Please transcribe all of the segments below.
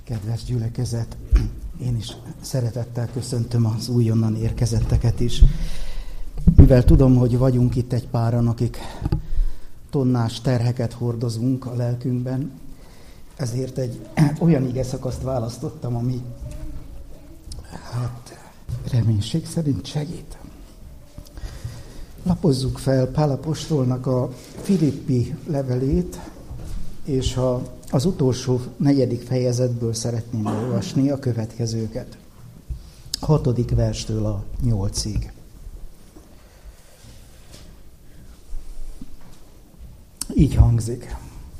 Kedves gyülekezet, én is szeretettel köszöntöm az újonnan érkezetteket is. Mivel tudom, hogy vagyunk itt egy páran, akik tonnás terheket hordozunk a lelkünkben, ezért egy olyan igeszakaszt választottam, ami reménység szerint segít. Lapozzuk fel Pál apostolnak a Filippi levelét, és az utolsó 4. fejezetből szeretném olvasni a következőket. 6. verstől a 8-ig. Így hangzik.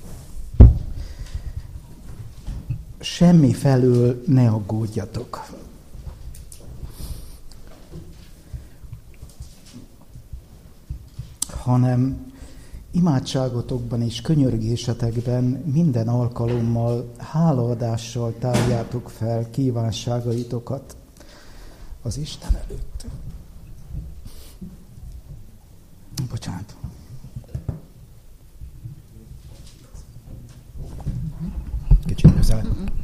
Semmi felől ne aggódjatok. Hanem imádságotokban és könyörgésetekben minden alkalommal hálaadással tárjátok fel kívánságaitokat az Isten előtt. Bocsánat. Kicsit közel.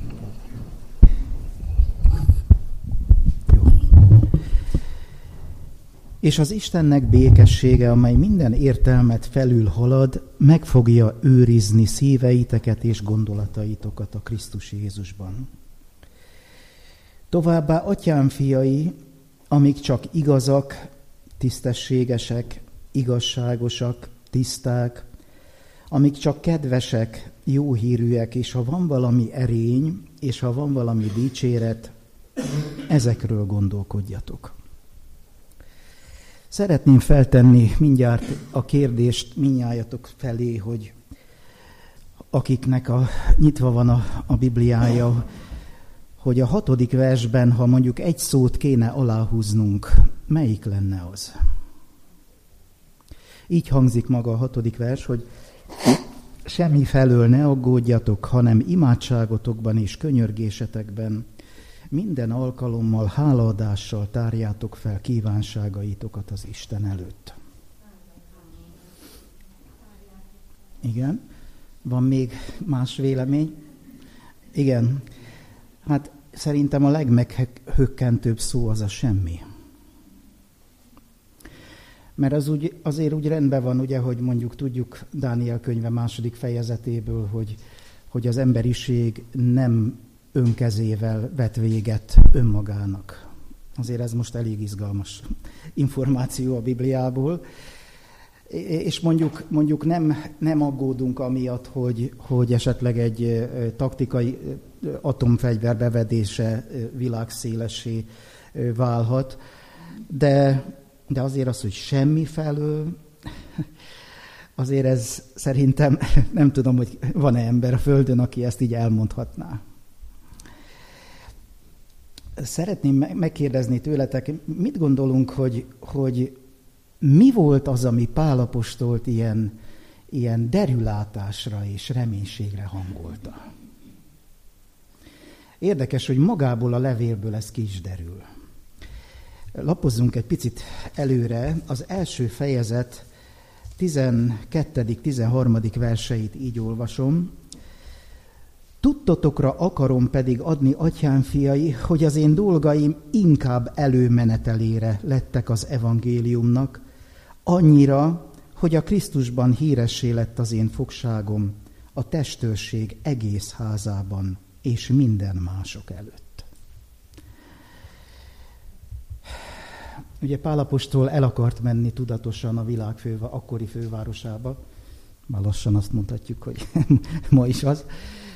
És az Istennek békessége, amely minden értelmet felülhalad, meg fogja őrizni szíveiteket és gondolataitokat a Krisztus Jézusban. Továbbá, atyám fiai, amik csak igazak, tisztességesek, igazságosak, tiszták, amik csak kedvesek, jóhírűek, és ha van valami erény, és ha van valami dicséret, ezekről gondolkodjatok. Szeretném feltenni mindjárt a kérdést mindnyájatok felé, hogy akiknek nyitva van a Bibliája, hogy a 6. versben, ha mondjuk egy szót kéne aláhúznunk, melyik lenne az? Így hangzik maga a 6. vers, hogy semmi felől ne aggódjatok, hanem imádságotokban és könyörgésetekben minden alkalommal hálaadással tárjátok fel kívánságaitokat az Isten előtt. Igen. Van még más vélemény? Igen. Hát szerintem a legmeghökkentőbb szó az a semmi. Mert az azért úgy rendben van, ugye, hogy mondjuk tudjuk Dániel könyve 2. fejezetéből, hogy az emberiség nem önkezével vet véget önmagának. Azért ez most elég izgalmas információ a Bibliából. És mondjuk nem aggódunk amiatt, hogy esetleg egy taktikai atomfegyver bevedése világszélessé válhat, de azért az, hogy semmi felől, azért ez szerintem, nem tudom, hogy van-e ember a Földön, aki ezt így elmondhatná. Szeretném megkérdezni tőletek, mit gondolunk, hogy mi volt az, ami Pál apostolt ilyen derülátásra és reménységre hangolta? Érdekes, hogy magából a levélből ez ki is derül. Lapozzunk egy picit előre, az első fejezet 12.-13. verseit így olvasom. Tudtotokra akarom pedig adni, atyám fiai, hogy az én dolgaim inkább előmenetelére lettek az evangéliumnak, annyira, hogy a Krisztusban híressé lett az én fogságom a testőrség egész házában és minden mások előtt. Ugye Pál apostol el akart menni tudatosan a világ akkori fővárosába, már lassan azt mondhatjuk, hogy ma is az,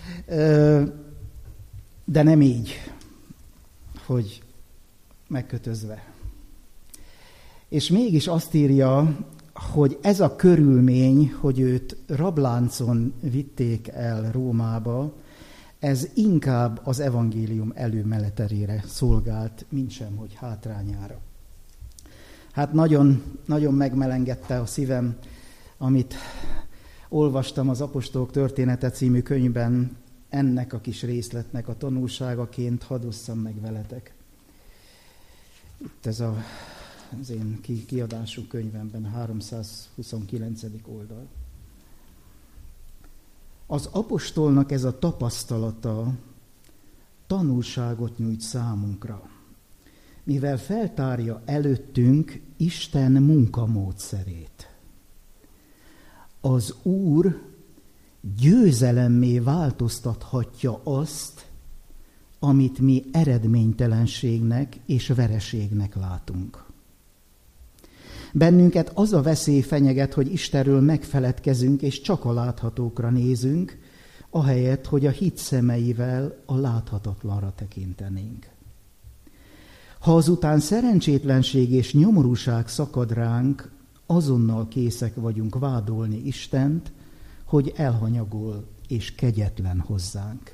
de nem így, hogy megkötözve. És mégis azt írja, hogy ez a körülmény, hogy őt rabláncon vitték el Rómába, ez inkább az evangélium előmenetelére szolgált, mintsem, hogy hátrányára. Hát nagyon, nagyon megmelengedte a szívem, amit olvastam az Apostolok története című könyvben, ennek a kis részletnek a tanulságaként hadd osszam meg veletek. Itt ez az én kiadású könyvemben, 329. oldal. Az apostolnak ez a tapasztalata, tanulságot nyújt számunkra, mivel feltárja előttünk Isten munkamódszerét. Az Úr győzelemmé változtathatja azt, amit mi eredménytelenségnek és vereségnek látunk. Bennünket az a veszély fenyeget, hogy Istenről megfeledkezünk, és csak a láthatókra nézünk, ahelyett, hogy a hit szemeivel a láthatatlanra tekintenénk. Ha azután szerencsétlenség és nyomorúság szakad ránk, azonnal készek vagyunk vádolni Istent, hogy elhanyagol és kegyetlen hozzánk.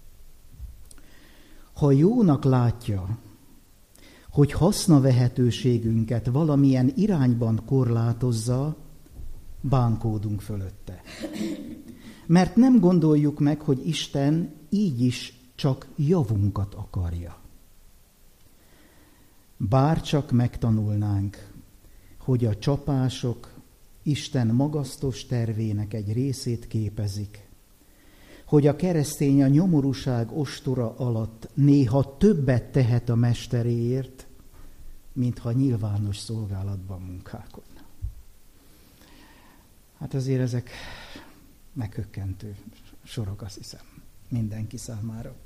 Ha jónak látja, hogy hasznavehetőségünket valamilyen irányban korlátozza, bánkódunk fölötte. Mert nem gondoljuk meg, hogy Isten így is csak javunkat akarja. Bár csak megtanulnánk, hogy a csapások Isten magasztos tervének egy részét képezik, hogy a keresztény a nyomorúság ostora alatt néha többet tehet a mesteréért, mintha nyilvános szolgálatban munkálkodna. Hát azért ezek meghökkentő sorok, azt hiszem, mindenki számára.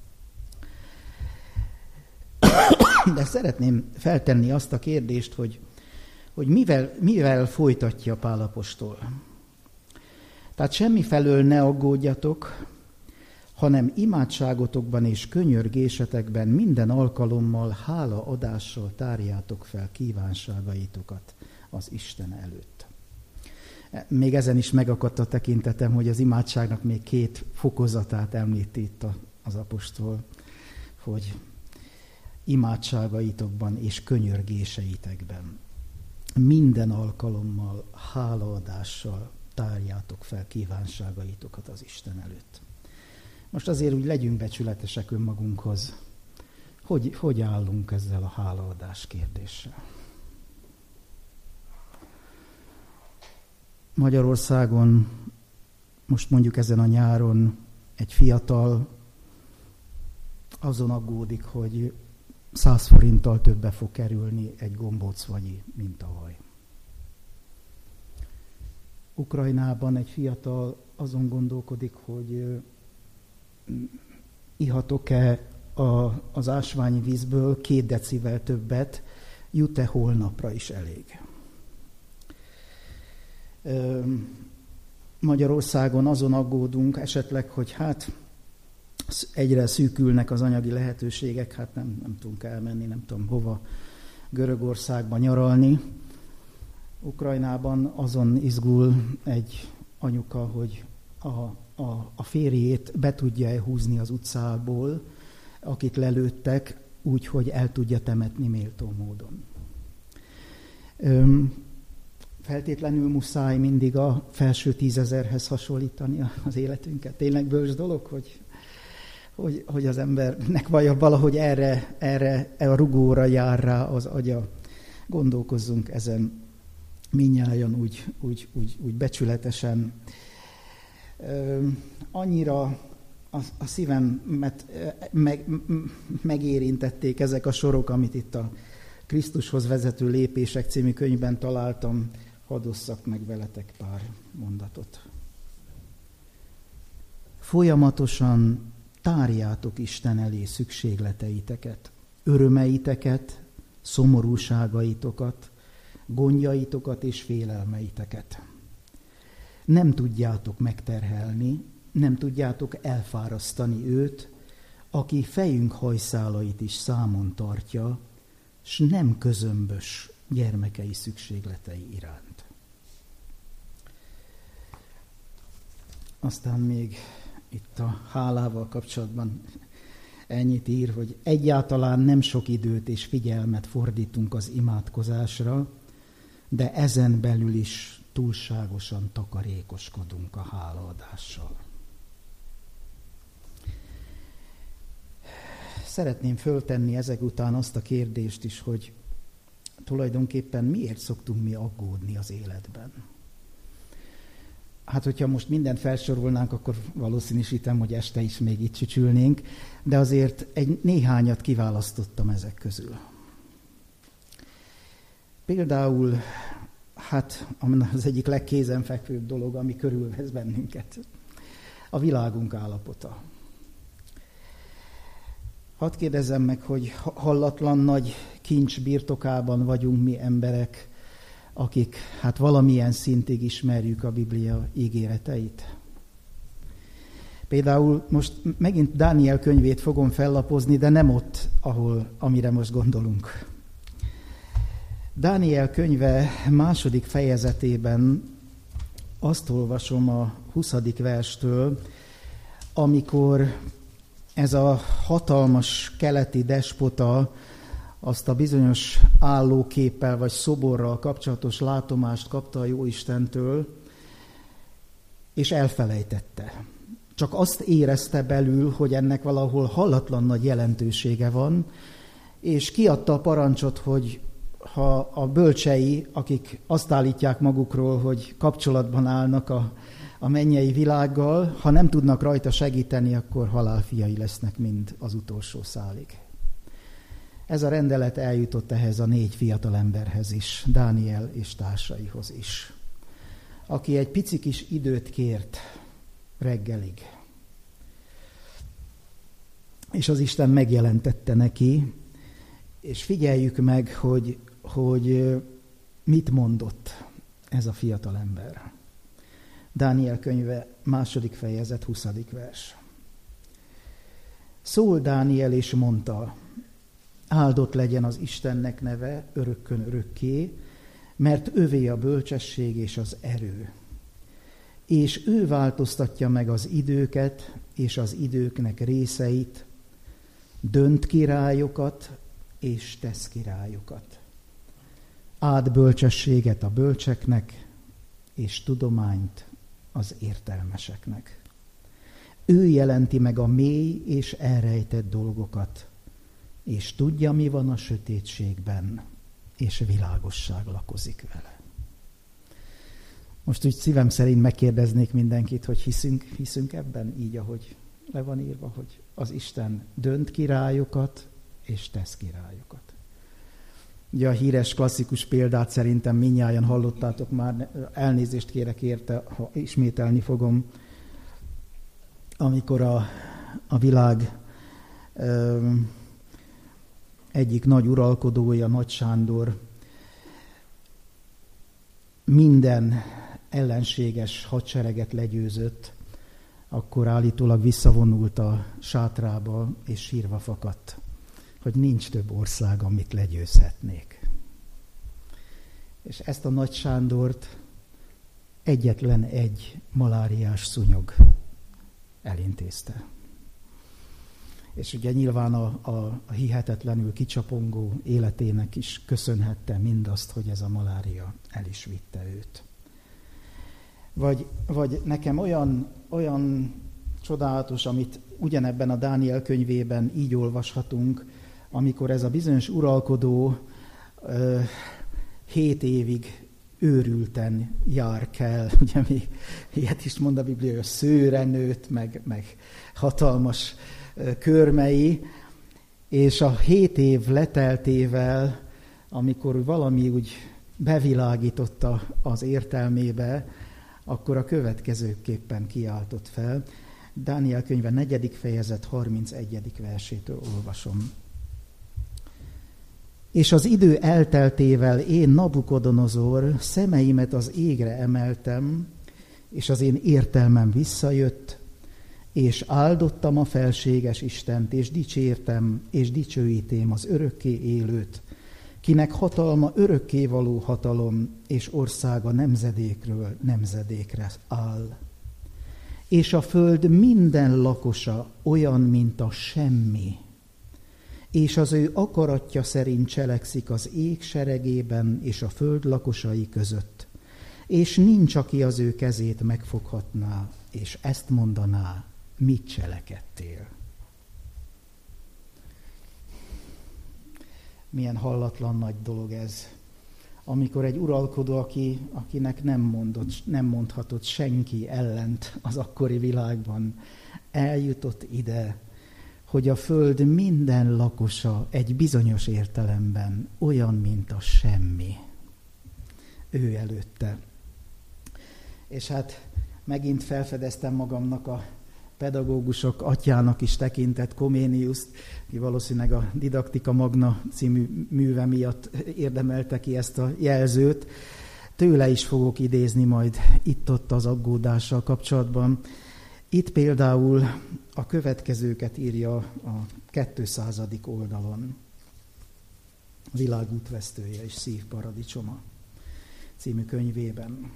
De szeretném feltenni azt a kérdést, hogy mivel folytatja Pál apostol. Tehát semmifelől ne aggódjatok, hanem imádságotokban és könyörgésetekben minden alkalommal hálaadással tárjátok fel kívánságaitokat az Isten előtt. Még ezen is megakadt a tekintetem, hogy az imádságnak még 2 fokozatát említi itt az apostol, hogy imádságaitokban és könyörgéseitekben minden alkalommal hálaadással tárjátok fel kívánságaitokat az Isten előtt. Most azért úgy legyünk becsületesek önmagunkhoz. Hogy állunk ezzel a hálaadás kérdéssel? Magyarországon most mondjuk ezen a nyáron egy fiatal azon aggódik, hogy 100 forinttal többe fog kerülni egy gombócvagyi, mint tavaly. Ukrajnában egy fiatal azon gondolkodik, hogy ihatok-e az ásványi vízből 2 decivel többet, jut-e holnapra is elég. Magyarországon azon aggódunk esetleg, hogy hát egyre szűkülnek az anyagi lehetőségek, hát nem tudunk elmenni, nem tudom hova, Görögországba nyaralni. Ukrajnában azon izgul egy anyuka, hogy a férjét be tudja húzni az utcából, akit lelőttek, úgy, hogy el tudja temetni méltó módon. Feltétlenül muszáj mindig a felső 10 000-hez hasonlítani az életünket. Tényleg bölcs dolog, hogy az embernek valahogy erre a rugóra jár rá az agya. Gondolkozzunk ezen mindnyájan úgy becsületesen. Annyira a szívemet megérintették ezek a sorok, amit itt a Krisztushoz vezető lépések című könyvben találtam. Hadd osszak meg veletek pár mondatot. Folyamatosan tárjátok Isten elé szükségleteiteket, örömeiteket, szomorúságaitokat, gondjaitokat és félelmeiteket. Nem tudjátok megterhelni, nem tudjátok elfárasztani őt, aki fejünk hajszálait is számon tartja, s nem közömbös gyermekei szükségletei iránt. Aztán még itt a hálával kapcsolatban ennyit ír, hogy egyáltalán nem sok időt és figyelmet fordítunk az imádkozásra, de ezen belül is túlságosan takarékoskodunk a hálaadással. Szeretném föltenni ezek után azt a kérdést is, hogy tulajdonképpen miért szoktunk mi aggódni az életben? Hát, hogyha most mindent felsorolnánk, akkor valószínűsítem, hogy este is még itt csücsülnénk, de azért néhányat kiválasztottam ezek közül. Például, hát az egyik legkézenfekvőbb dolog, ami körülvesz bennünket, a világunk állapota. Hadd kérdezzem meg, hogy hallatlan nagy kincs birtokában vagyunk mi emberek, akik hát valamilyen szintig ismerjük a Biblia ígéreteit. Például most megint Dániel könyvét fogom fellapozni, de nem ott, amire most gondolunk. Dániel könyve 2. fejezetében azt olvasom a 20. verstől, amikor ez a hatalmas keleti despota azt a bizonyos állóképpel vagy szoborral kapcsolatos látomást kapta a Jóistentől, és elfelejtette. Csak azt érezte belül, hogy ennek valahol hallatlan nagy jelentősége van, és kiadta a parancsot, hogy ha a bölcsei, akik azt állítják magukról, hogy kapcsolatban állnak a mennyei világgal, ha nem tudnak rajta segíteni, akkor halálfiai lesznek mind az utolsó szálig. Ez a rendelet eljutott ehhez a 4 fiatal emberhez is, Dániel és társaihoz is, aki egy pici kis időt kért reggelig. És az Isten megjelentette neki, és figyeljük meg, hogy mit mondott ez a fiatal ember. Dániel könyve 2. fejezet 20. vers. Szól Dániel és mondta: áldott legyen az Istennek neve örökkön örökké, mert övé a bölcsesség és az erő. És ő változtatja meg az időket és az időknek részeit, dönt királyokat és tesz királyokat. Ad bölcsességet a bölcseknek, és tudományt az értelmeseknek. Ő jelenti meg a mély és elrejtett dolgokat, és tudja, mi van a sötétségben, és világosság lakozik vele. Most úgy szívem szerint megkérdeznék mindenkit, hogy hiszünk ebben, így, ahogy le van írva, hogy az Isten dönt királyokat, és tesz királyokat. Ugye a híres klasszikus példát szerintem mindnyájan hallottátok már, elnézést kérek érte, ha ismételni fogom, amikor a világ egyik nagy uralkodója, Nagy Sándor minden ellenséges hadsereget legyőzött, akkor állítólag visszavonult a sátrába, és sírva fakadt, hogy nincs több ország, amit legyőzhetnék. És ezt a Nagy Sándort egyetlen egy maláriás szúnyog elintézte. És ugye nyilván a hihetetlenül kicsapongó életének is köszönhette mindazt, hogy ez a malária el is vitte őt. Vagy nekem olyan csodálatos, amit ugyanebben a Dániel könyvében így olvashatunk, amikor ez a bizonyos uralkodó 7 évig őrülten jár kell. Ugye még ilyet is mond a Biblia, hogy a szőre nőtt, meg hatalmas körmei, és a 7 év leteltével, amikor valami úgy bevilágította az értelmébe, akkor a következőképpen kiáltott fel. Dániel könyve 4. fejezet 31. versétől olvasom. És az idő elteltével én, Nabukodonozor, szemeimet az égre emeltem, és az én értelmem visszajött, és áldottam a felséges Istent, és dicsértem, és dicsőítém az örökké élőt, kinek hatalma örökkévaló hatalom, és országa nemzedékről nemzedékre áll. És a föld minden lakosa olyan, mint a semmi, és az ő akaratja szerint cselekszik az ég seregében és a föld lakosai között, és nincs, aki az ő kezét megfoghatná, és ezt mondaná, mit cselekedtél. Milyen hallatlan nagy dolog ez, amikor egy uralkodó, akinek nem mondhatott senki ellent az akkori világban, eljutott ide, hogy a föld minden lakosa egy bizonyos értelemben olyan, mint a semmi. Ő előtte. És hát megint felfedeztem magamnak a pedagógusok atyának is tekintett Comeniuszt, aki valószínűleg a Didaktika Magna című műve miatt érdemelte ki ezt a jelzőt. Tőle is fogok idézni majd itt-ott az aggódással kapcsolatban. Itt például a következőket írja a 200. oldalon. A Világ útvesztője és szív paradicsoma című könyvében.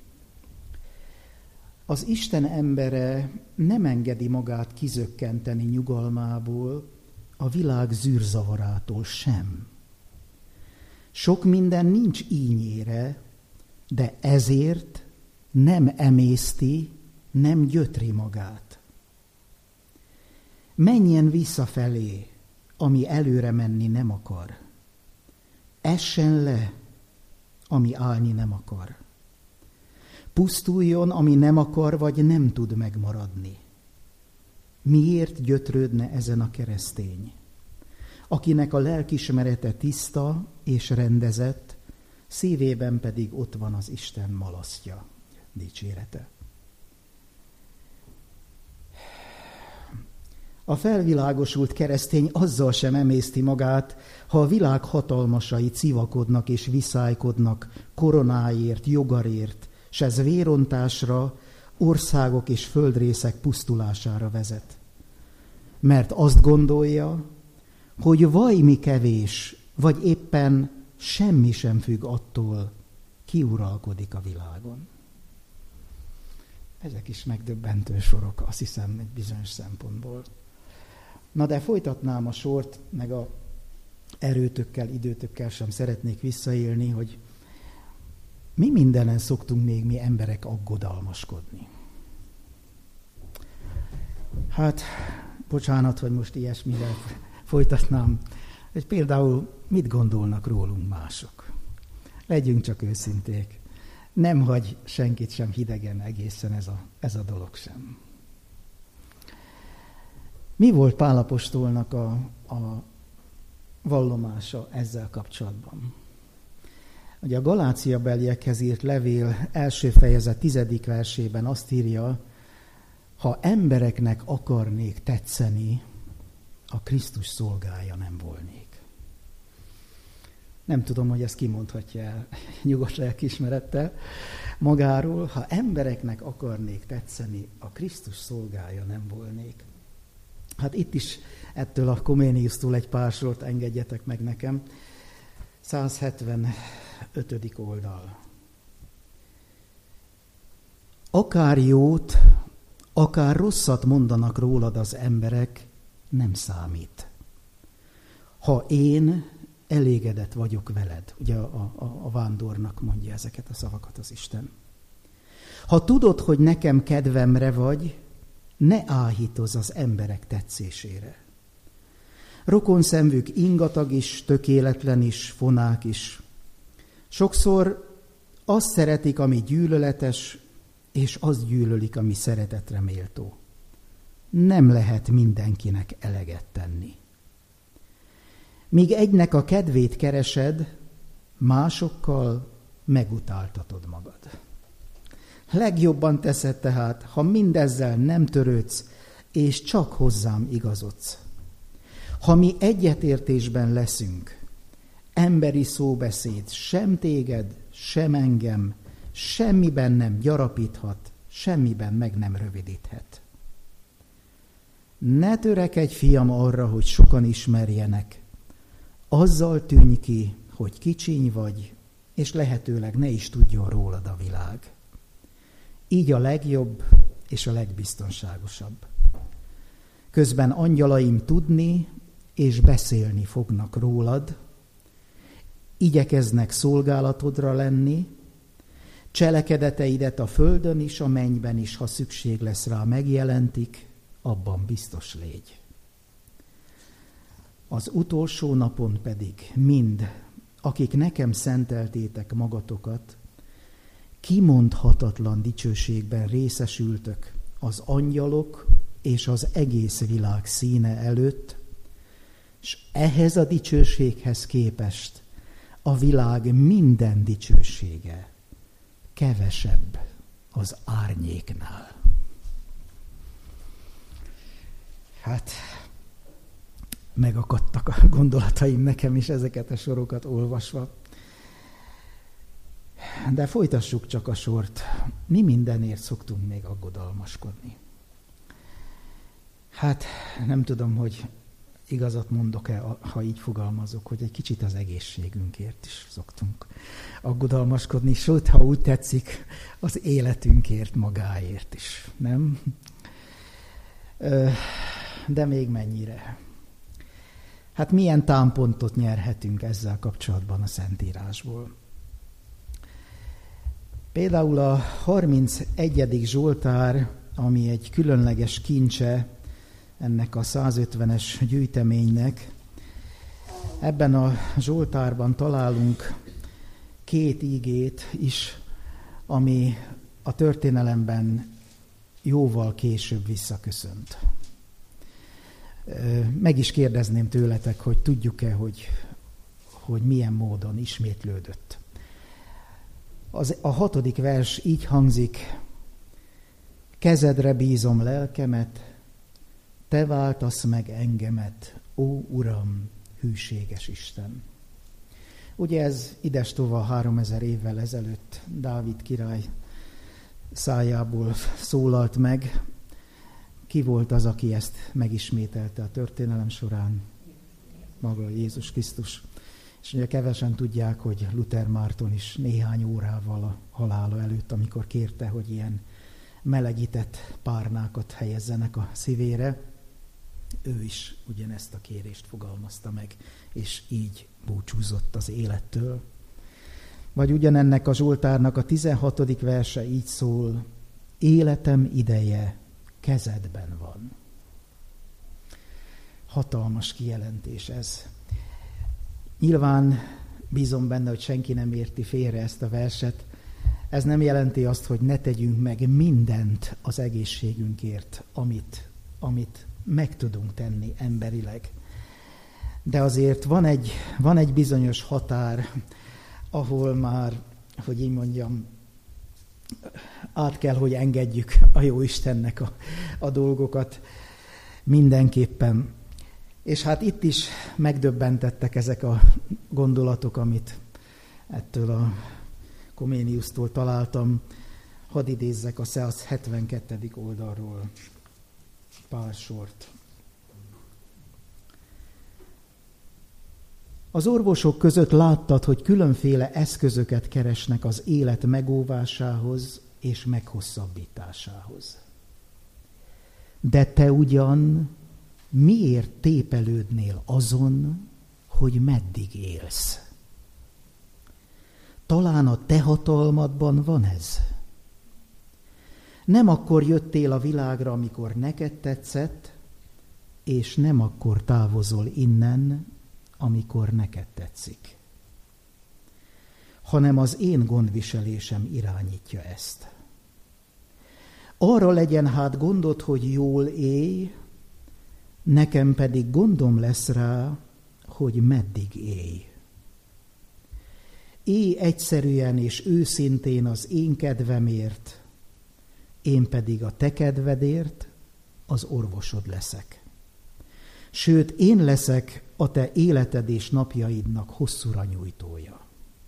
Az Isten embere nem engedi magát kizökkenteni nyugalmából, a világ zűrzavarától sem. Sok minden nincs ínyére, de ezért nem emészti, nem gyötri magát. Menjen visszafelé, ami előre menni nem akar. Essen le, ami állni nem akar. Pusztuljon, ami nem akar, vagy nem tud megmaradni. Miért gyötrődne ezen a keresztény, akinek a lelkismerete tiszta és rendezett, szívében pedig ott van az Isten malasztja, dicsérete. A felvilágosult keresztény azzal sem emészti magát, ha a világ hatalmasai civakodnak és viszálykodnak koronáért, jogarért, s ez vérontásra, országok és földrészek pusztulására vezet. Mert azt gondolja, hogy vajmi kevés, vagy éppen semmi sem függ attól, ki uralkodik a világon. Ezek is megdöbbentő sorok, azt hiszem, egy bizonyos szempontból. Na de folytatnám a sort, meg a erőtökkel, időtökkel sem szeretnék visszaélni, hogy mi mindenen szoktunk még mi emberek aggodalmaskodni. Hát, bocsánat, hogy most ilyesmivel folytatnám, hogy például mit gondolnak rólunk mások. Legyünk csak őszinték. Nem hagy senkit sem hidegen egészen ez a dolog sem. Mi volt Pál apostolnak a vallomása ezzel kapcsolatban? Ugye a Galáciabeliekhez írt levél első fejezet 10. versében azt írja, ha embereknek akarnék tetszeni, a Krisztus szolgája nem volnék. Nem tudom, hogy ezt kimondhatja el nyugodt lelkiismerettel magáról. Ha embereknek akarnék tetszeni, a Krisztus szolgája nem volnék. Hát itt is ettől a Comeniustól egy pár sort engedjetek meg nekem. 175. oldal. Akár jót, akár rosszat mondanak rólad az emberek, nem számít. Ha én elégedett vagyok veled, ugye a vándornak mondja ezeket a szavakat az Isten. Ha tudod, hogy nekem kedvemre vagy, ne áhítozz az emberek tetszésére. Rokonszenvük ingatag is, tökéletlen is, fonák is. Sokszor azt szeretik, ami gyűlöletes, és azt gyűlölik, ami szeretetre méltó. Nem lehet mindenkinek eleget tenni. Míg egynek a kedvét keresed, másokkal megutáltatod magad. Legjobban teszed tehát, ha mindezzel nem törődsz, és csak hozzám igazodsz. Ha mi egyetértésben leszünk, emberi szóbeszéd sem téged, sem engem, semmiben nem gyarapíthat, semmiben meg nem rövidíthet. Ne törekedj, fiam, arra, hogy sokan ismerjenek. Azzal tűnj ki, hogy kicsiny vagy, és lehetőleg ne is tudjon rólad a világ. Így a legjobb és a legbiztonságosabb. Közben angyalaim tudni és beszélni fognak rólad, igyekeznek szolgálatodra lenni, cselekedeteidet a földön is, a mennyben is, ha szükség lesz rá, megjelentik, abban biztos légy. Az utolsó napon pedig mind akik nekem szenteltétek magatokat, kimondhatatlan dicsőségben részesültök az angyalok és az egész világ színe előtt, és ehhez a dicsőséghez képest a világ minden dicsősége kevesebb az árnyéknál. Hát, megakadtak a gondolataim nekem is ezeket a sorokat olvasva. De folytassuk csak a sort. Mi mindenért szoktunk még aggodalmaskodni? Hát nem tudom, hogy igazat mondok-e, ha így fogalmazok, hogy egy kicsit az egészségünkért is szoktunk aggodalmaskodni, sőt, ha úgy tetszik, az életünkért magáért is, nem? De még mennyire? Hát milyen támpontot nyerhetünk ezzel kapcsolatban a Szentírásból? Például a 31. Zsoltár, ami egy különleges kincse ennek a 150-es gyűjteménynek. Ebben a Zsoltárban találunk 2 ígét is, ami a történelemben jóval később visszaköszönt. Meg is kérdezném tőletek, hogy tudjuk-e, hogy milyen módon ismétlődött. A 6. vers így hangzik: kezedre bízom lelkemet, te váltasz meg engemet, ó Uram, hűséges Isten. Ugye ez idestova 3000 évvel ezelőtt Dávid király szájából szólalt meg. Ki volt az, aki ezt megismételte a történelem során? Maga Jézus Krisztus. És ugye kevesen tudják, hogy Luther Márton is néhány órával a halála előtt, amikor kérte, hogy ilyen melegített párnákat helyezzenek a szívére, ő is ugyanezt a kérést fogalmazta meg, és így búcsúzott az élettől. Vagy ugyanennek a Zsoltárnak a 16. verse így szól: életem ideje kezedben van. Hatalmas kijelentés ez. Nyilván bízom benne, hogy senki nem érti félre ezt a verset. Ez nem jelenti azt, hogy ne tegyünk meg mindent az egészségünkért, amit meg tudunk tenni emberileg. De azért van egy bizonyos határ, ahol már, hogy így mondjam, át kell, hogy engedjük a Jóistennek a dolgokat mindenképpen. És hát itt is megdöbbentettek ezek a gondolatok, amit ettől a Koméniusztól találtam. Hadd idézzek a 172. oldalról pár sort. Az orvosok között láttad, hogy különféle eszközöket keresnek az élet megóvásához és meghosszabbításához. De te ugyan miért tépelődnél azon, hogy meddig élsz? Talán a te hatalmadban van ez? Nem akkor jöttél a világra, amikor neked tetszett, és nem akkor távozol innen, amikor neked tetszik. Hanem az én gondviselésem irányítja ezt. Arra legyen hát gondod, hogy jól élj, nekem pedig gondom lesz rá, hogy meddig élj. Élj egyszerűen és őszintén az én kedvemért, én pedig a te kedvedért az orvosod leszek. Sőt, én leszek a te életed és napjaidnak hosszúra nyújtója.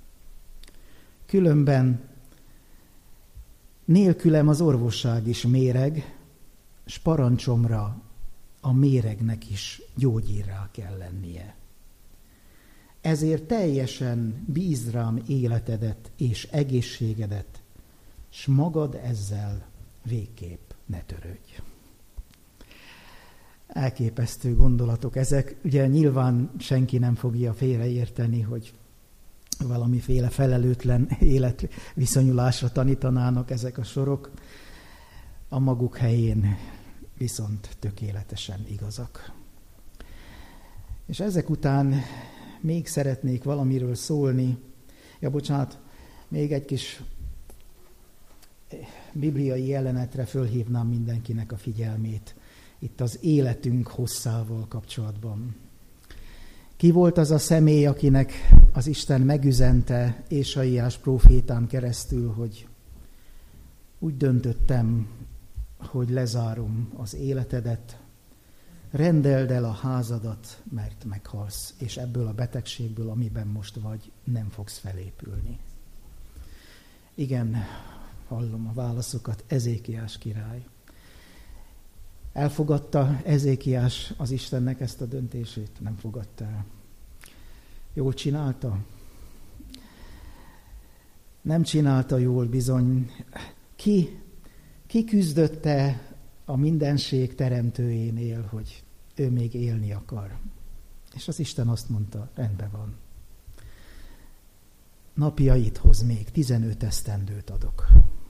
Különben nélkülem az orvosság is méreg, s parancsomra a méregnek is gyógyírrá kell lennie. Ezért teljesen bízd rám életedet és egészségedet, s magad ezzel végképp ne törődj. Elképesztő gondolatok ezek. Ugye nyilván senki nem fogja félreérteni, hogy valamiféle felelőtlen életviszonyulásra tanítanának ezek a sorok. A maguk helyén viszont tökéletesen igazak. És ezek után még szeretnék valamiről szólni. Még egy kis bibliai jelenetre fölhívnám mindenkinek a figyelmét. Itt az életünk hosszával kapcsolatban. Ki volt az a személy, akinek az Isten megüzente Ésaiás prófétán keresztül, hogy úgy döntöttem, hogy lezárom az életedet, rendeld el a házadat, mert meghalsz, és ebből a betegségből, amiben most vagy, nem fogsz felépülni. Igen, hallom a válaszokat, Ezékiás király. Elfogadta Ezékiás az Istennek ezt a döntését? Nem fogadta el. Jól csinálta? Nem csinálta jól bizony. Ki küzdötte a mindenség teremtőjénél, hogy ő még élni akar? És az Isten azt mondta, rendben van. Napjaidhoz még 15 esztendőt adok.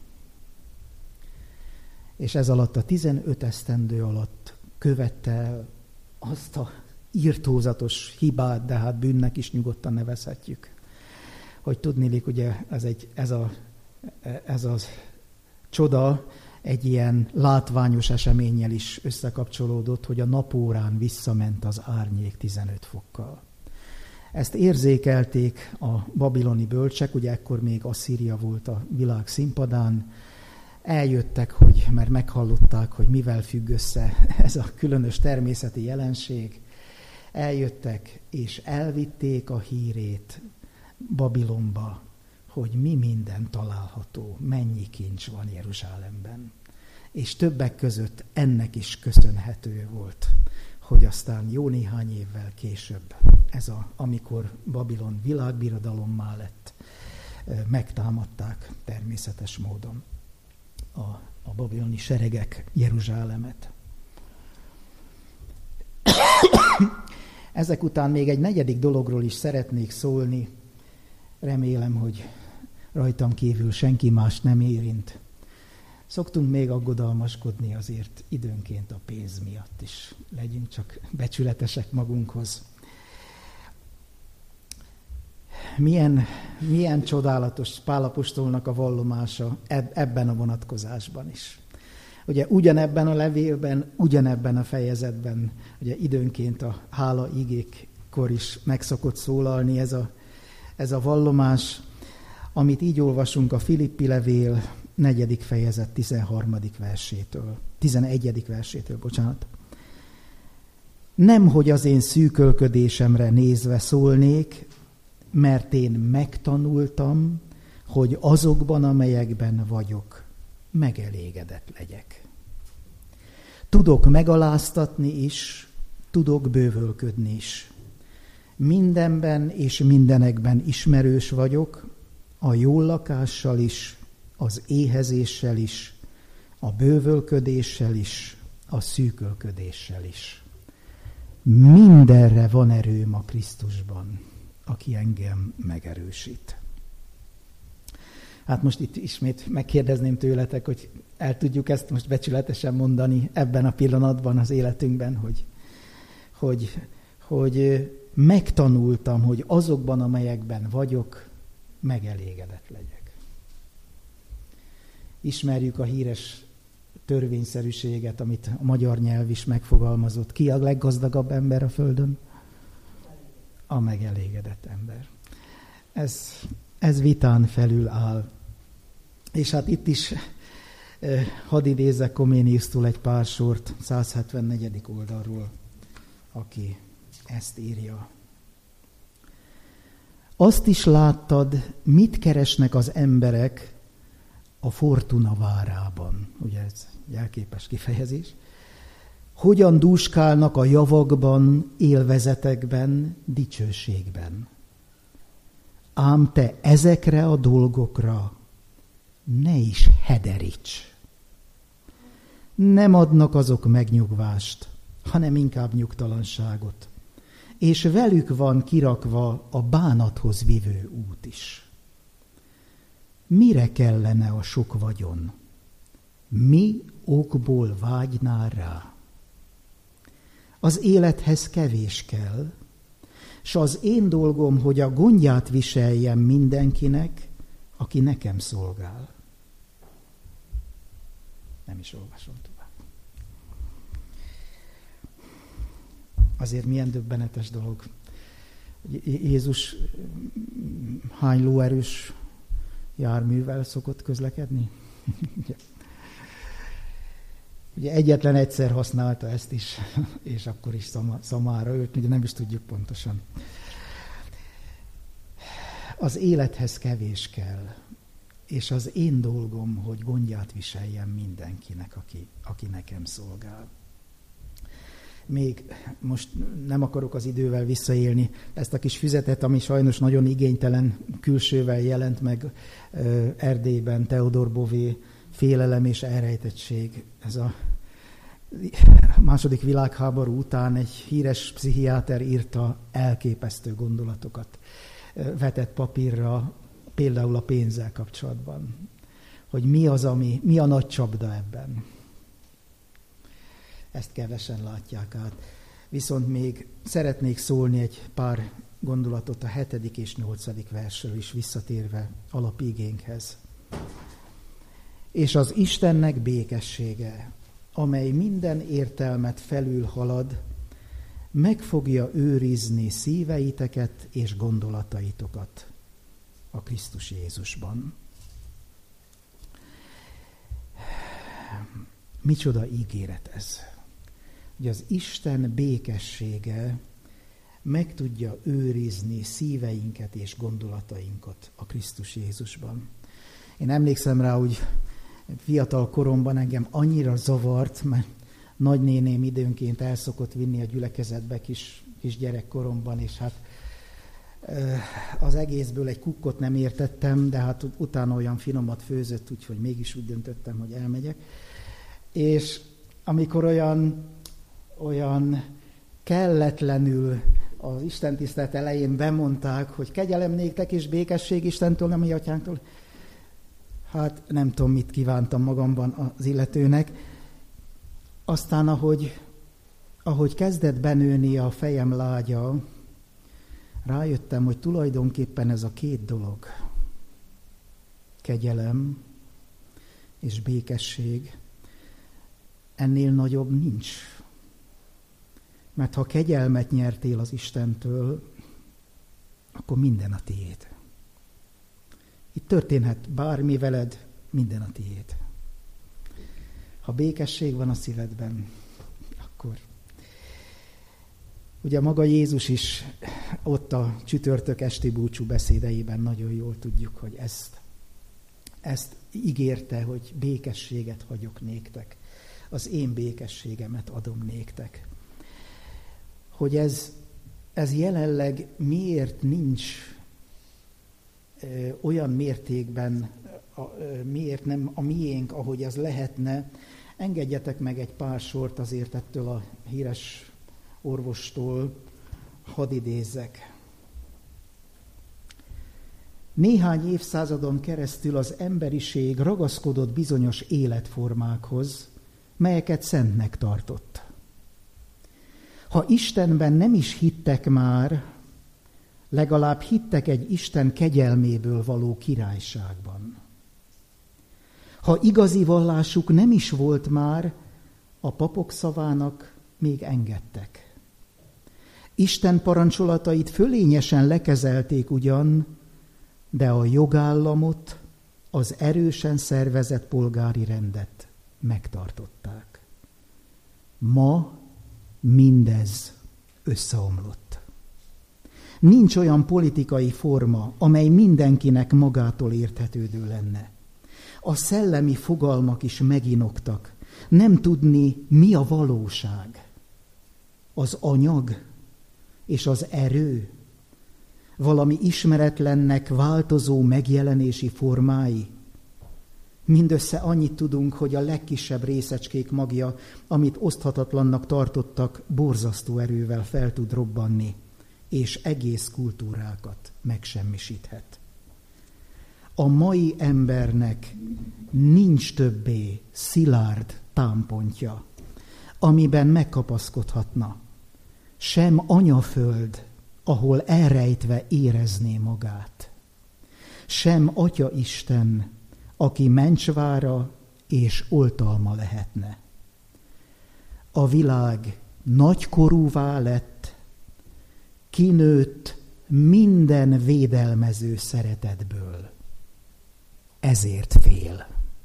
És ez alatt a 15 esztendő alatt követte el azt a irtózatos hibát, de hát bűnnek is nyugodtan nevezhetjük, hogy tudniillik, ugye ez a csoda egy ilyen látványos eseménnyel is összekapcsolódott, hogy a napórán visszament az árnyék 15 fokkal. Ezt érzékelték a babiloni bölcsek, ugye ekkor még Asszíria volt a világ színpadán, eljöttek, mert meghallották, hogy mivel függ össze ez a különös természeti jelenség. Eljöttek, és elvitték a hírét Babilonba, hogy mi minden található, mennyi kincs van Jeruzsálemben. És többek között ennek is köszönhető volt, hogy aztán jó néhány évvel később, amikor Babilon világbirodalommá lett, megtámadták természetes módon a babiloni seregek Jeruzsálemet. Ezek után még egy negyedik dologról is szeretnék szólni. Remélem, hogy rajtam kívül senki más nem érint. Szoktunk még aggodalmaskodni azért időnként a pénz miatt is. Legyünk csak becsületesek magunkhoz. Milyen csodálatos Pál apostolnak a vallomása ebben a vonatkozásban is. Ugye ugyanebben a levélben, ugyanebben a fejezetben, ugye időnként a hála igékkor is meg szokott szólalni ez a vallomás, amit így olvasunk a Filippi levél 4. fejezet 11. versétől. Nem, hogy az én szűkölködésemre nézve szólnék, mert én megtanultam, hogy azokban, amelyekben vagyok, megelégedett legyek. Tudok megaláztatni is, tudok bővölködni is. Mindenben és mindenekben ismerős vagyok, a jól lakással is, az éhezéssel is, a bővölködéssel is, a szűkölködéssel is. Mindenre van erőm a Krisztusban, aki engem megerősít. Hát most itt ismét megkérdezném tőletek, hogy el tudjuk ezt most becsületesen mondani ebben a pillanatban az életünkben, hogy megtanultam, hogy azokban, amelyekben vagyok, megelégedett legyek. Ismerjük a híres törvényszerűséget, amit a magyar nyelv is megfogalmazott. Ki a leggazdagabb ember a földön? A megelégedett ember. Ez vitán felül áll. És hát itt is hadd idézzek Comeniusztól egy pár sort 174. oldalról, aki ezt írja. Azt is láttad, mit keresnek az emberek a fortuna várában. Ugye ez jelképes kifejezés. Hogyan dúskálnak a javakban, élvezetekben, dicsőségben. Ám te ezekre a dolgokra ne is hederíts. Nem adnak azok megnyugvást, hanem inkább nyugtalanságot. És velük van kirakva a bánathoz vivő út is. Mire kellene a sok vagyon? Mi okból vágynál rá? Az élethez kevés kell, s az én dolgom, hogy a gondját viseljem mindenkinek, aki nekem szolgál. Nem is olvasom tovább. Azért milyen döbbenetes dolog. Jézus hány lóerős járművel szokott közlekedni? Ugye egyetlen egyszer használta ezt is, és akkor is szamára ült, ugye nem is tudjuk pontosan. Az élethez kevés kell, és az én dolgom, hogy gondját viseljem mindenkinek, aki nekem szolgál. Még most nem akarok az idővel visszaélni, ezt a kis füzetet, ami sajnos nagyon igénytelen külsővel jelent meg Erdélyben, Theodor Bové, Félelem és elrejtettség. Ez a második világháború után egy híres pszichiáter írta, elképesztő gondolatokat vetett papírra, például a pénzzel kapcsolatban. Hogy mi a nagy csapda ebben. Ezt kevesen látják át. Viszont még szeretnék szólni egy pár gondolatot a 7. és 8. versről is visszatérve alapigénkhez. És az Istennek békessége, amely minden értelmet felülhalad, meg fogja őrizni szíveiteket és gondolataitokat a Krisztus Jézusban. Micsoda ígéret ez! Hogy az Isten békessége meg tudja őrizni szíveinket és gondolatainkat a Krisztus Jézusban. Én emlékszem rá, hogy fiatal koromban engem annyira zavart, mert nagynéném időnként el szokott vinni a gyülekezetbe kis gyerekkoromban, és hát az egészből egy kukkot nem értettem, de hát utána olyan finomat főzött, úgyhogy mégis úgy döntöttem, hogy elmegyek. És amikor olyan kelletlenül az istentisztelet elején bemondták, hogy kegyelem néktek és békesség Istentől, a mi atyánktól, hát nem tudom, mit kívántam magamban az illetőnek. Aztán, ahogy kezdett benőni a fejem lágya, rájöttem, hogy tulajdonképpen ez a két dolog, kegyelem és békesség, ennél nagyobb nincs. Mert ha kegyelmet nyertél az Istentől, akkor minden a tiéd. Itt történhet bármi veled, minden a tiéd. Ha békesség van a szívedben, akkor... Ugye maga Jézus is ott a csütörtök esti búcsú beszédeiben nagyon jól tudjuk, hogy ezt ígérte, hogy békességet hagyok néktek. Az én békességemet adom néktek. Hogy ez jelenleg miért nincs olyan mértékben, miért nem a miénk, ahogy ez lehetne. Engedjetek meg egy pár sort azért ettől a híres orvostól, hadd idézzek. Néhány évszázadon keresztül az emberiség ragaszkodott bizonyos életformákhoz, melyeket szentnek tartott. Ha Istenben nem is hittek már, legalább hittek egy Isten kegyelméből való királyságban. Ha igazi vallásuk nem is volt már, a papok szavának még engedtek. Isten parancsolatait fölényesen lekezelték ugyan, de a jogállamot, az erősen szervezett polgári rendet megtartották. Ma mindez összeomlott. Nincs olyan politikai forma, amely mindenkinek magától érthetődő lenne. A szellemi fogalmak is meginoktak. Nem tudni, mi a valóság. Az anyag és az erő, valami ismeretlennek változó megjelenési formái. Mindössze annyit tudunk, hogy a legkisebb részecskék magja, amit oszthatatlannak tartottak, borzasztó erővel fel tud robbanni, és egész kultúrákat megsemmisíthet. A mai embernek nincs többé szilárd támpontja, amiben megkapaszkodhatna. Sem anyaföld, ahol elrejtve érezné magát. Sem Atya Isten, aki mencsvára és oltalma lehetne. A világ nagykorúvá lett, kinőtt minden védelmező szeretetből. Ezért fél.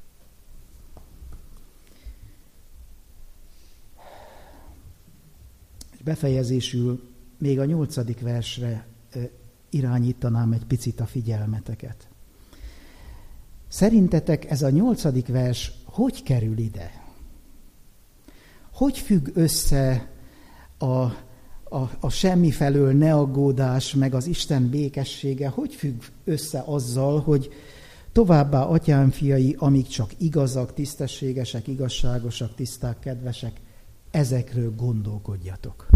Befejezésül még a 8. versre irányítanám egy picit a figyelmeteket. Szerintetek ez a 8. vers hogy kerül ide? Hogy függ össze a semmifelől ne aggódás, meg az Isten békessége, hogy függ össze azzal, hogy továbbá, atyám fiai, amíg csak igazak, tisztességesek, igazságosak, tiszták, kedvesek, ezekről gondolkodjatok.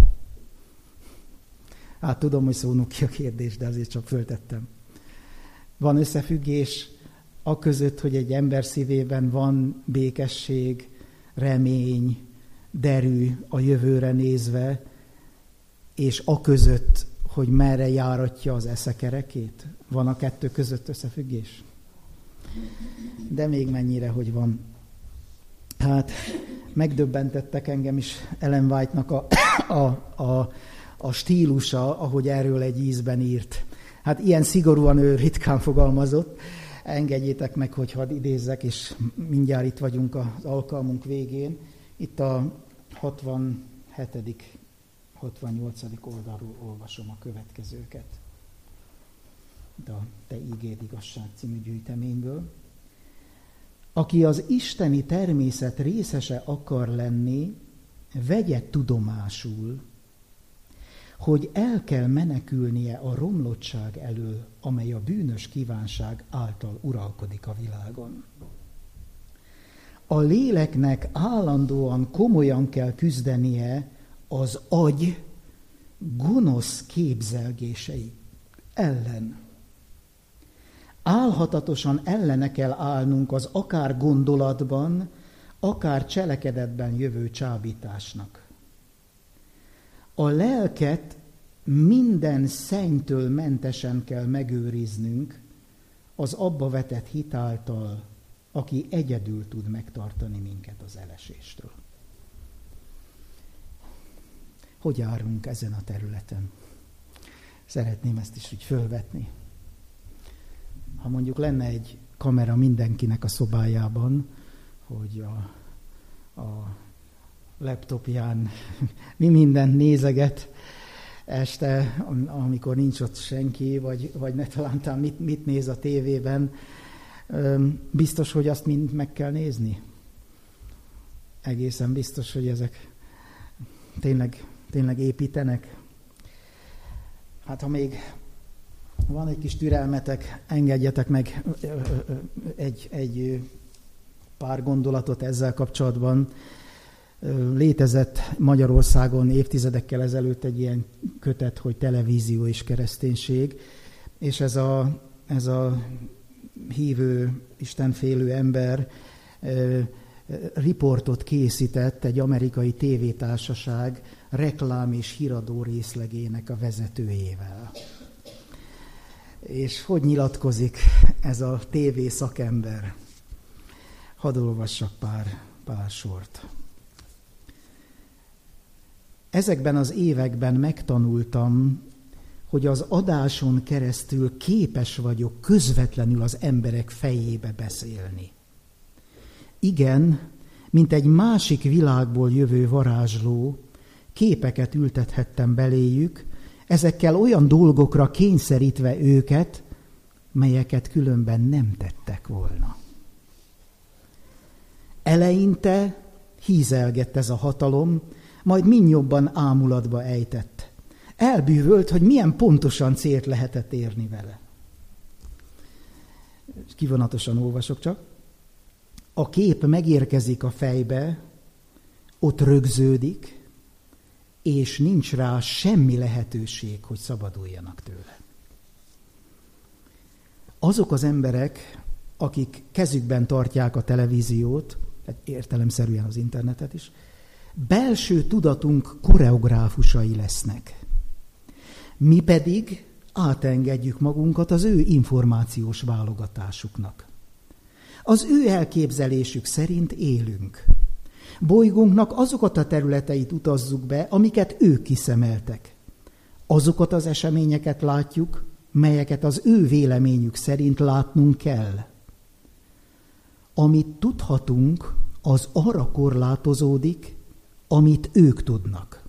Hát tudom, hogy szónoki a kérdés, de azért csak föltettem. Van összefüggés aközött, hogy egy ember szívében van békesség, remény, derű a jövőre nézve, és aközött, hogy merre járatja az eszekerekét? Van a kettő között összefüggés? De még mennyire, hogy van. Hát megdöbbentettek engem is Ellen White-nak a stílusa, ahogy erről egy ízben írt. Hát ilyen szigorúan ő ritkán fogalmazott. Engedjétek meg, hogy hadd idézzek, és mindjárt itt vagyunk az alkalmunk végén. Itt a 67. 68. oldalról olvasom a következőket. De a Te ígéd igazság című gyűjteményből. Aki az isteni természet részese akar lenni, vegye tudomásul, hogy el kell menekülnie a romlottság elől, amely a bűnös kívánság által uralkodik a világon. A léleknek állandóan komolyan kell küzdenie az agy gonosz képzelgései ellen. Álhatatosan ellene kell állnunk az akár gondolatban, akár cselekedetben jövő csábításnak. A lelket minden szennytől mentesen kell megőriznünk az abba vetett hit által, aki egyedül tud megtartani minket az eleséstől. Hogy járunk ezen a területen? Szeretném ezt is úgy fölvetni. Ha mondjuk lenne egy kamera mindenkinek a szobájában, hogy a laptopján mi mindent nézeget este, amikor nincs ott senki, vagy ne talántán mit néz a tévében, biztos, hogy azt mind meg kell nézni. Egészen biztos, hogy ezek tényleg építenek. Hát ha még van egy kis türelmetek, engedjetek meg egy pár gondolatot ezzel kapcsolatban. Létezett Magyarországon évtizedekkel ezelőtt egy ilyen kötet, hogy televízió és kereszténység, és ez a hívő, istenfélő ember riportot készített egy amerikai tévétársaság reklám és híradó részlegének a vezetőjével. És hogy nyilatkozik ez a tévé szakember? Hadd olvassak pár sort. Ezekben az években megtanultam, hogy az adáson keresztül képes vagyok közvetlenül az emberek fejébe beszélni. Igen, mint egy másik világból jövő varázsló, képeket ültethettem beléjük, ezekkel olyan dolgokra kényszerítve őket, melyeket különben nem tettek volna. Eleinte hízelgett ez a hatalom, majd mindjobban ámulatba ejtett. Elbűvölt, hogy milyen pontosan célt lehetett érni vele. Kivonatosan olvasok csak. A kép megérkezik a fejbe, ott rögződik, és nincs rá semmi lehetőség, hogy szabaduljanak tőle. Azok az emberek, akik kezükben tartják a televíziót, értelemszerűen az internetet is, belső tudatunk koreográfusai lesznek. Mi pedig átengedjük magunkat az ő információs válogatásuknak. Az ő elképzelésük szerint élünk. Bolygónknak azokat a területeit utazzuk be, amiket ők kiszemeltek. Azokat az eseményeket látjuk, melyeket az ő véleményük szerint látnunk kell. Amit tudhatunk, az arra korlátozódik, amit ők tudnak.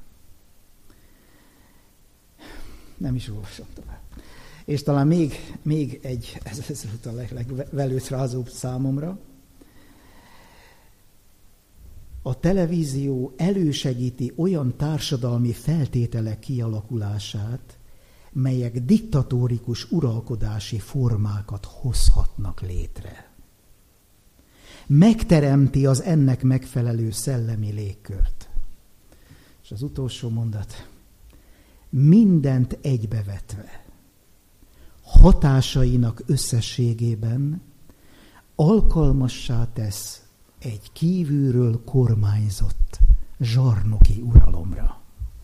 Nem is olvasom tovább. És talán még egy, ez volt a legvelőtrázóbb számomra. A televízió elősegíti olyan társadalmi feltételek kialakulását, melyek diktatórikus uralkodási formákat hozhatnak létre. Megteremti az ennek megfelelő szellemi légkört. És az utolsó mondat. Mindent egybevetve, hatásainak összességében alkalmassá tesz egy kívülről kormányzott zsarnoki uralomra.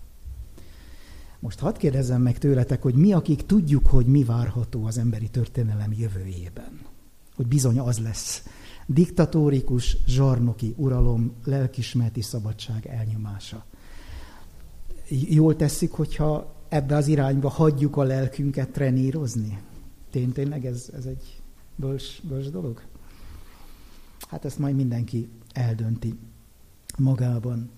Most hadd kérdezzem meg tőletek, hogy mi, akik tudjuk, hogy mi várható az emberi történelem jövőjében. Hogy bizony az lesz. Diktatórikus, zsarnoki uralom, lelkiismereti szabadság elnyomása. Jól tesszük, hogyha ebbe az irányba hagyjuk a lelkünket trenírozni? Tényleg ez egy bölcs dolog? Hát ezt majd mindenki eldönti magában.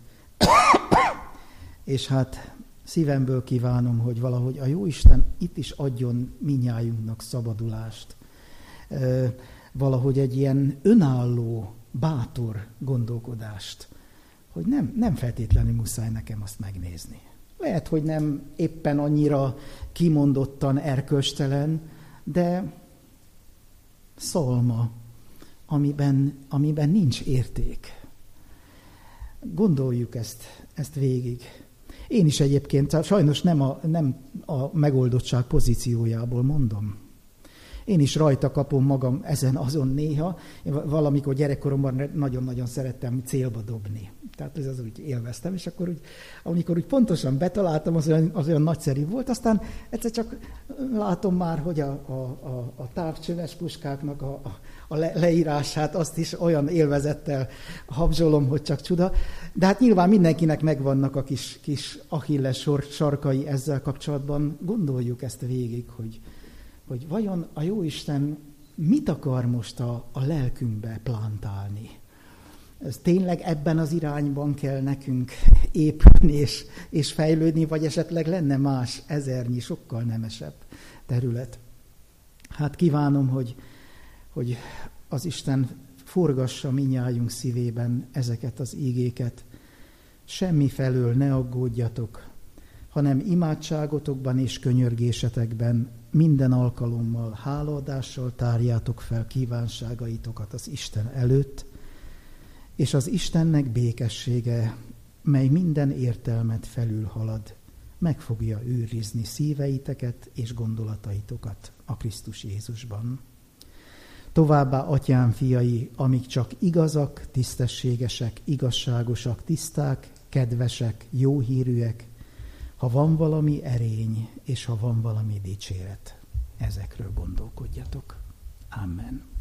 És hát szívemből kívánom, hogy valahogy a Jóisten itt is adjon mindnyájunknak szabadulást. Valahogy egy ilyen önálló, bátor gondolkodást, hogy nem feltétlenül muszáj nekem azt megnézni. Lehet, hogy nem éppen annyira kimondottan erkölcstelen, de szalma, amiben nincs érték. Gondoljuk ezt végig. Én is egyébként, sajnos nem a megoldottság pozíciójából mondom. Én is rajta kapom magam azon néha. Én valamikor gyerekkoromban nagyon-nagyon szerettem célba dobni. Tehát ez az úgy élveztem, és akkor amikor úgy pontosan betaláltam, az olyan nagyszerű volt. Aztán egyszer csak látom már, hogy a távcsöves puskáknak a leírását, azt is olyan élvezettel habzsolom, hogy csak csuda. De hát nyilván mindenkinek megvannak a kis Achilles sarkai ezzel kapcsolatban. Gondoljuk ezt végig, hogy vajon a Jóisten mit akar most a lelkünkbe plántálni. Ez tényleg ebben az irányban kell nekünk épülni és fejlődni, vagy esetleg lenne más ezernyi, sokkal nemesebb terület. Hát kívánom, hogy az Isten forgassa mindnyájunk szívében ezeket az ígéket. Semmifelől ne aggódjatok, hanem imádságotokban és könyörgésetekben minden alkalommal hálaadással tárjátok fel kívánságaitokat az Isten előtt, és az Istennek békessége, mely minden értelmet felülhalad, meg fogja őrizni szíveiteket és gondolataitokat a Krisztus Jézusban. Továbbá, atyám fiai, amik csak igazak, tisztességesek, igazságosak, tiszták, kedvesek, jóhírűek, ha van valami erény, és ha van valami dicséret, ezekről gondolkodjatok. Amen.